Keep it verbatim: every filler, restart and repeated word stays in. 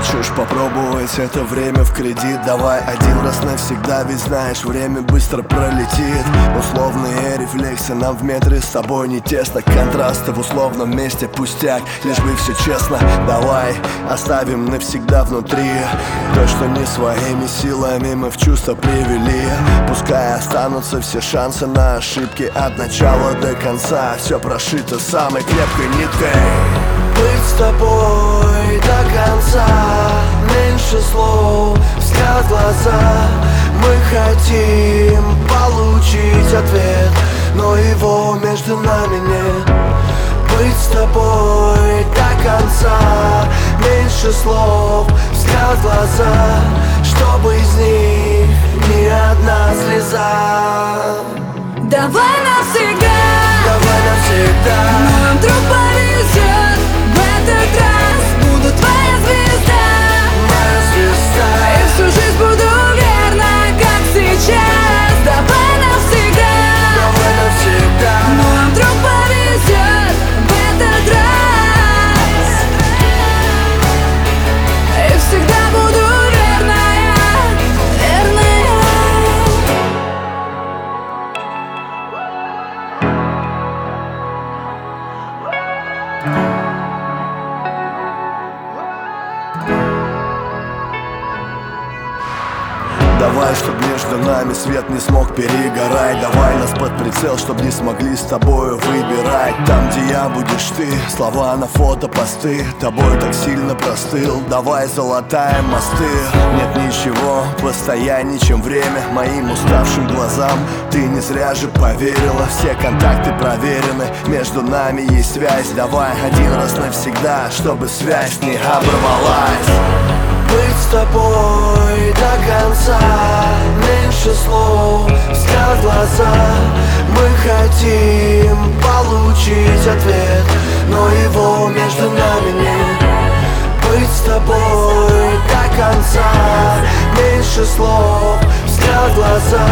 Хочешь попробовать это время в кредит? Давай один раз навсегда, ведь знаешь, время быстро пролетит. Условные рефлексы нам в метре с тобой не тесно. Контрасты в условном месте пустяк, лишь бы все честно. Давай оставим навсегда внутри то, что не своими силами мы в чувство привели. Пускай останутся все шансы на ошибки. От начала до конца все прошито самой крепкой ниткой. Быть с тобой до конца, меньше слов, взгляд в глаза. Мы хотим получить ответ, но его между нами нет. Быть с тобой до конца, меньше слов, взгляд в глаза, чтобы из них ни одна слеза. Давай навсегда, давай навсегда, нам вдруг повезет. В этот раз буду твоя звезда, моя звезда. и всю жизнь буду верна, как сейчас. Давай навсегда, давай навсегда, нам вдруг повезет. В этот раз и всегда буду верная, верная. Давай, чтоб между нами свет не смог перегорать. Давай нас под прицел, чтоб не смогли с тобою выбирать. Там, где я, будешь ты, слова на фото, посты. Тобой так сильно простыл, давай залатаем мосты. Нет ничего постояннее, чем время моим уставшим глазам. Ты не зря же поверила, все контакты проверены. Между нами есть связь, давай один раз навсегда, чтобы связь не оборвалась. Быть с тобой до конца, меньше слов, взгляд в глаза. Мы хотим получить ответ, но его между нами нет. Быть с тобой до конца, меньше слов, взгляд в глаза,